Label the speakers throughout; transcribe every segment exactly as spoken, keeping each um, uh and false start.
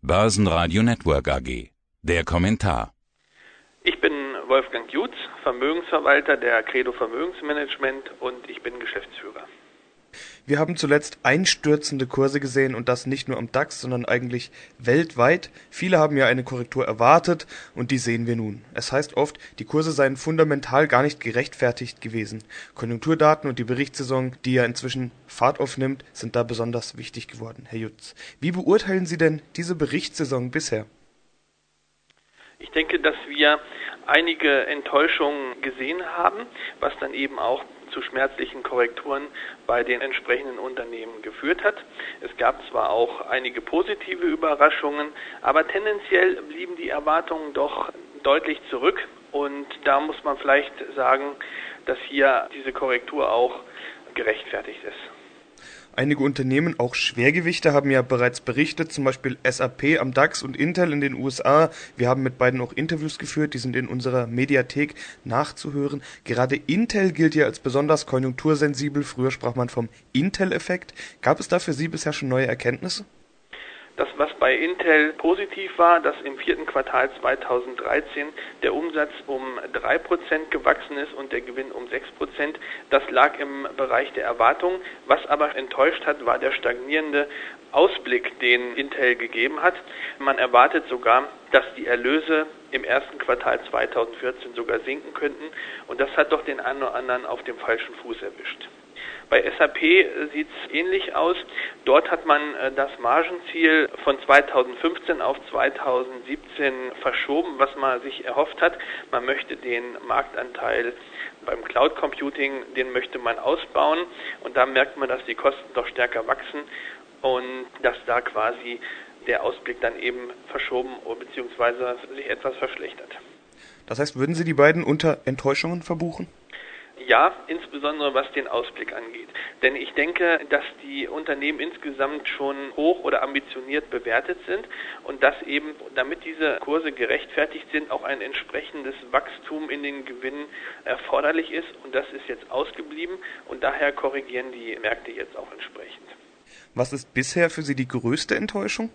Speaker 1: Börsenradio Network A G. Der Kommentar.
Speaker 2: Ich bin Wolfgang Jutz, Vermögensverwalter der Credo Vermögensmanagement und ich bin Geschäftsführer.
Speaker 3: Wir haben zuletzt einstürzende Kurse gesehen und das nicht nur am DAX, sondern eigentlich weltweit. Viele haben ja eine Korrektur erwartet und die sehen wir nun. Es heißt oft, die Kurse seien fundamental gar nicht gerechtfertigt gewesen. Konjunkturdaten und die Berichtssaison, die ja inzwischen Fahrt aufnimmt, sind da besonders wichtig geworden. Herr Jutz, wie beurteilen Sie denn diese Berichtssaison bisher?
Speaker 2: Ich denke, dass wir einige Enttäuschungen gesehen haben, was dann eben auch zu schmerzlichen Korrekturen bei den entsprechenden Unternehmen geführt hat. Es gab zwar auch einige positive Überraschungen, aber tendenziell blieben die Erwartungen doch deutlich zurück und da muss man vielleicht sagen, dass hier diese Korrektur auch gerechtfertigt ist.
Speaker 3: Einige Unternehmen, auch Schwergewichte, haben ja bereits berichtet, zum Beispiel S A P am DAX und Intel in den U S A. Wir haben mit beiden auch Interviews geführt, die sind in unserer Mediathek nachzuhören. Gerade Intel gilt ja als besonders konjunktursensibel. Früher sprach man vom Intel-Effekt. Gab es da für Sie bisher schon neue Erkenntnisse?
Speaker 2: Das, was bei Intel positiv war, dass im vierten Quartal zweitausenddreizehn der Umsatz um drei Prozent gewachsen ist und der Gewinn um sechs Prozent, das lag im Bereich der Erwartungen. Was aber enttäuscht hat, war der stagnierende Ausblick, den Intel gegeben hat. Man erwartet sogar, dass die Erlöse im ersten Quartal zweitausendvierzehn sogar sinken könnten und das hat doch den einen oder anderen auf dem falschen Fuß erwischt. Bei S A P sieht es ähnlich aus. Dort hat man das Margenziel von zweitausendfünfzehn auf zweitausendsiebzehn verschoben, was man sich erhofft hat. Man möchte den Marktanteil beim Cloud Computing, den möchte man ausbauen und da merkt man, dass die Kosten doch stärker wachsen und dass da quasi der Ausblick dann eben verschoben bzw. sich etwas verschlechtert.
Speaker 3: Das heißt, würden Sie die beiden unter Enttäuschungen verbuchen?
Speaker 2: Ja, insbesondere was den Ausblick angeht. Denn ich denke, dass die Unternehmen insgesamt schon hoch oder ambitioniert bewertet sind und dass eben, damit diese Kurse gerechtfertigt sind, auch ein entsprechendes Wachstum in den Gewinnen erforderlich ist. Und das ist jetzt ausgeblieben und daher korrigieren die Märkte jetzt auch entsprechend.
Speaker 3: Was ist bisher für Sie die größte Enttäuschung?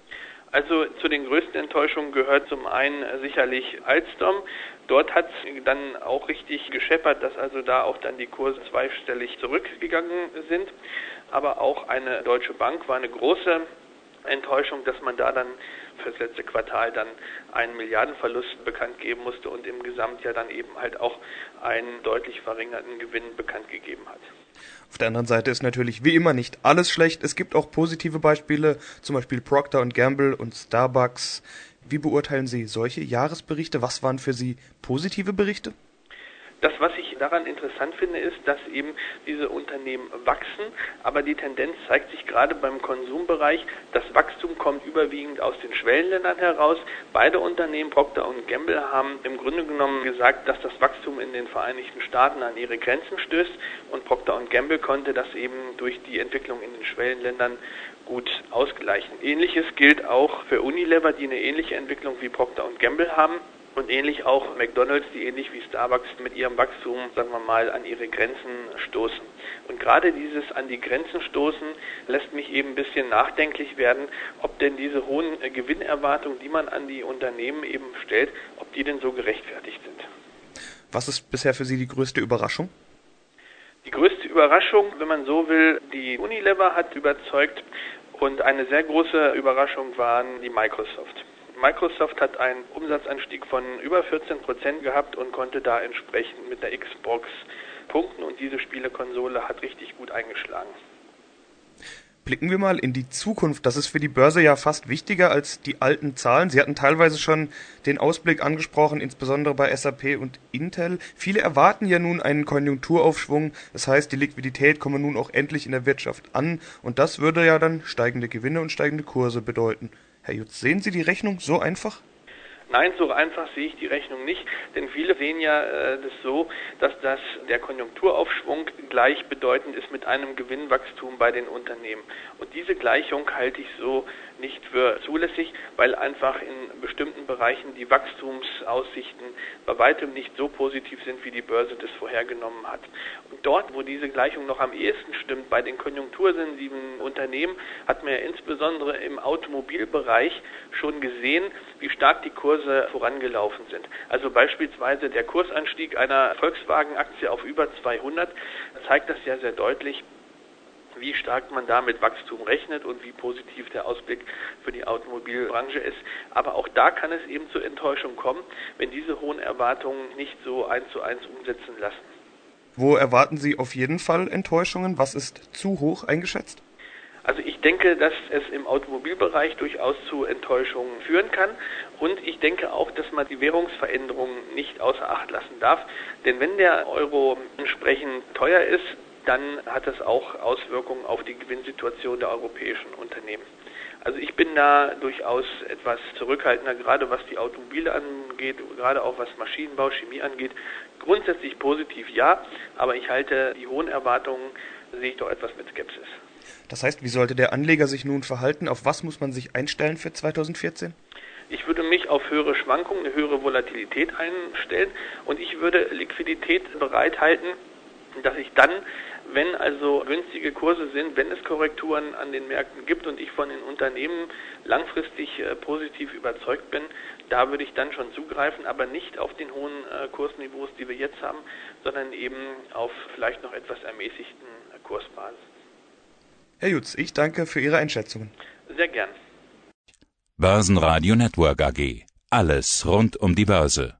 Speaker 2: Also zu den größten Enttäuschungen gehört zum einen sicherlich Alstom. Dort hat es dann auch richtig gescheppert, dass also da auch dann die Kurse zweistellig zurückgegangen sind. Aber auch eine Deutsche Bank war eine große Enttäuschung, dass man da dann für das letzte Quartal dann einen Milliardenverlust bekannt geben musste und im Gesamtjahr dann eben halt auch einen deutlich verringerten Gewinn bekannt gegeben hat.
Speaker 3: Auf der anderen Seite ist natürlich wie immer nicht alles schlecht. Es gibt auch positive Beispiele, zum Beispiel Procter und Gamble und Starbucks. Wie beurteilen Sie solche Jahresberichte? Was waren für Sie positive Berichte?
Speaker 2: Das, was ich daran interessant finde, ist, dass eben diese Unternehmen wachsen, aber die Tendenz zeigt sich gerade beim Konsumbereich. Das Wachstum kommt überwiegend aus den Schwellenländern heraus. Beide Unternehmen, Procter und Gamble, haben im Grunde genommen gesagt, dass das Wachstum in den Vereinigten Staaten an ihre Grenzen stößt und Procter und Gamble konnte das eben durch die Entwicklung in den Schwellenländern gut ausgleichen. Ähnliches gilt auch für Unilever, die eine ähnliche Entwicklung wie Procter und Gamble haben. Und ähnlich auch McDonald's, die ähnlich wie Starbucks mit ihrem Wachstum, sagen wir mal, an ihre Grenzen stoßen. Und gerade dieses an die Grenzen stoßen lässt mich eben ein bisschen nachdenklich werden, ob denn diese hohen Gewinnerwartungen, die man an die Unternehmen eben stellt, ob die denn so gerechtfertigt sind.
Speaker 3: Was ist bisher für Sie die größte Überraschung?
Speaker 2: Die größte Überraschung, wenn man so will, die Unilever hat überzeugt und eine sehr große Überraschung waren die Microsoft. Microsoft hat einen Umsatzanstieg von über vierzehn Prozent gehabt und konnte da entsprechend mit der Xbox punkten und diese Spielekonsole hat richtig gut eingeschlagen.
Speaker 3: Blicken wir mal in die Zukunft. Das ist für die Börse ja fast wichtiger als die alten Zahlen. Sie hatten teilweise schon den Ausblick angesprochen, insbesondere bei S A P und Intel. Viele erwarten ja nun einen Konjunkturaufschwung. Das heißt, die Liquidität komme nun auch endlich in der Wirtschaft an und das würde ja dann steigende Gewinne und steigende Kurse bedeuten. Herr Jutz, sehen Sie die Rechnung so einfach?
Speaker 2: Nein, so einfach sehe ich die Rechnung nicht, denn viele sehen ja äh, das so, dass das der Konjunkturaufschwung gleichbedeutend ist mit einem Gewinnwachstum bei den Unternehmen. Und diese Gleichung halte ich so nicht für zulässig, weil einfach in bestimmten Bereichen die Wachstumsaussichten bei weitem nicht so positiv sind, wie die Börse das vorhergenommen hat. Und dort, wo diese Gleichung noch am ehesten stimmt, bei den konjunktursensiblen Unternehmen, hat man ja insbesondere im Automobilbereich schon gesehen, wie stark die Kurse vorangelaufen sind. Also beispielsweise der Kursanstieg einer Volkswagen-Aktie auf über zweihundert zeigt das ja sehr deutlich, wie stark man da mit Wachstum rechnet und wie positiv der Ausblick für die Automobilbranche ist. Aber auch da kann es eben zur Enttäuschung kommen, wenn diese hohen Erwartungen nicht so eins zu eins umsetzen lassen.
Speaker 3: Wo erwarten Sie auf jeden Fall Enttäuschungen? Was ist zu hoch eingeschätzt?
Speaker 2: Also ich denke, dass es im Automobilbereich durchaus zu Enttäuschungen führen kann und ich denke auch, dass man die Währungsveränderungen nicht außer Acht lassen darf. Denn wenn der Euro entsprechend teuer ist, dann hat das auch Auswirkungen auf die Gewinnsituation der europäischen Unternehmen. Also ich bin da durchaus etwas zurückhaltender, gerade was die Automobile angeht, gerade auch was Maschinenbau, Chemie angeht. Grundsätzlich positiv ja, aber ich halte die hohen Erwartungen, sehe ich doch etwas mit Skepsis.
Speaker 3: Das heißt, wie sollte der Anleger sich nun verhalten? Auf was muss man sich einstellen für zweitausendvierzehn?
Speaker 2: Ich würde mich auf höhere Schwankungen, eine höhere Volatilität einstellen und ich würde Liquidität bereithalten, dass ich dann, wenn also günstige Kurse sind, wenn es Korrekturen an den Märkten gibt und ich von den Unternehmen langfristig äh, positiv überzeugt bin, da würde ich dann schon zugreifen, aber nicht auf den hohen äh, Kursniveaus, die wir jetzt haben, sondern eben auf vielleicht noch etwas ermäßigten äh, Kursbasis.
Speaker 3: Herr Jutz, ich danke für Ihre Einschätzungen.
Speaker 2: Sehr gern.
Speaker 1: Börsenradio Network A G. Alles rund um die Börse.